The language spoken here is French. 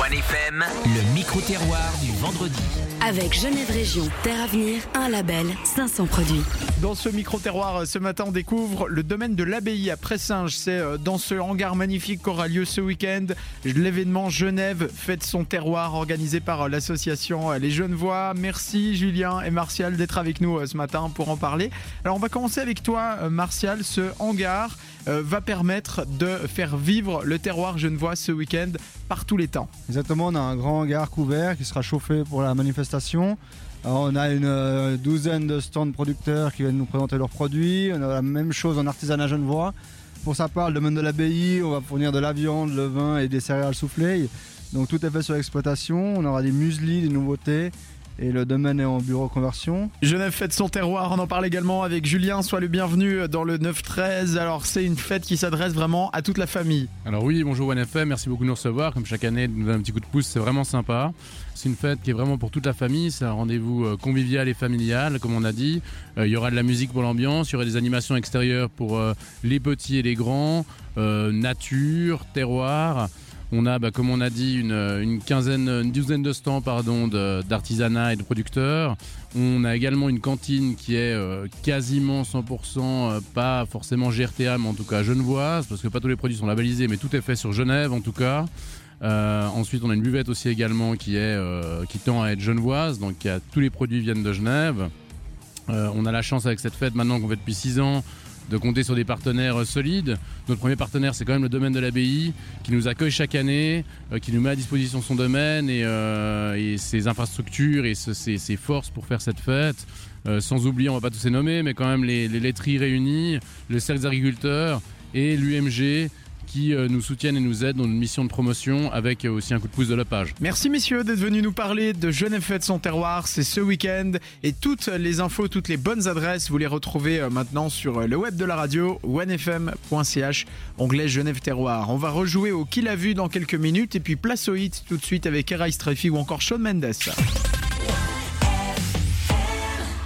1FM, le micro-terroir du vendredi. Avec Genève Région, Terre Avenir, un label, 500 produits. Dans ce micro-terroir, ce matin, on découvre le domaine de l'Abbaye à Pressinges. C'est dans ce hangar magnifique qu'aura lieu ce week-end l'événement Genève fête son terroir organisé par l'association Les Genevois. Merci Julien et Martial d'être avec nous ce matin pour en parler. Alors on va commencer avec toi Martial. Ce hangar va permettre de faire vivre le terroir genevois ce week-end par tous les temps. Exactement, on a un grand hangar couvert qui sera chauffé pour la manifestation. Alors, on a une douzaine de stands producteurs qui viennent nous présenter leurs produits. On a la même chose en artisanat genevois. Pour sa part, le domaine de l'Abbaye, on va fournir de la viande, le vin et des céréales soufflées. Donc tout est fait sur l'exploitation. On aura des mueslis, des nouveautés. Et le domaine est en bureau conversion. Genève fête son terroir, on en parle également avec Julien. Sois le bienvenu dans le 9-13. Alors c'est une fête qui s'adresse vraiment à toute la famille. Alors oui, bonjour 1FM, merci beaucoup de nous recevoir. Comme chaque année, de nous donner un petit coup de pouce, c'est vraiment sympa. C'est une fête qui est vraiment pour toute la famille. C'est un rendez-vous convivial et familial, comme on a dit. Il y aura de la musique pour l'ambiance, il y aura des animations extérieures pour les petits et les grands, nature, terroir. On a, comme on a dit, une douzaine de stands d'artisanat et de producteurs. On a également une cantine qui est quasiment 100%, pas forcément GRTA, mais en tout cas genevoise, parce que pas tous les produits sont labellisés, mais tout est fait sur Genève en tout cas. Ensuite, on a une buvette aussi également qui tend à être genevoise, donc tous les produits viennent de Genève. On a la chance avec cette fête maintenant qu'on fait depuis 6 ans, de compter sur des partenaires solides. Notre premier partenaire, c'est quand même le domaine de l'Abbaye, qui nous accueille chaque année, qui nous met à disposition son domaine et ses infrastructures et ses forces pour faire cette fête. Sans oublier, on va pas tous les nommer, mais quand même les laiteries réunies, le cercle des agriculteurs et l'UMG, qui nous soutiennent et nous aident dans une mission de promotion avec aussi un coup de pouce de la page. Merci messieurs d'être venus nous parler de Genève fête son terroir, c'est ce week-end et toutes les infos, toutes les bonnes adresses, vous les retrouvez maintenant sur le web de la radio, 1fm.ch, onglet Genève terroir. On va rejouer au Qui l'a vu dans quelques minutes et puis place au hit tout de suite avec Era Streffy ou encore Shawn Mendes.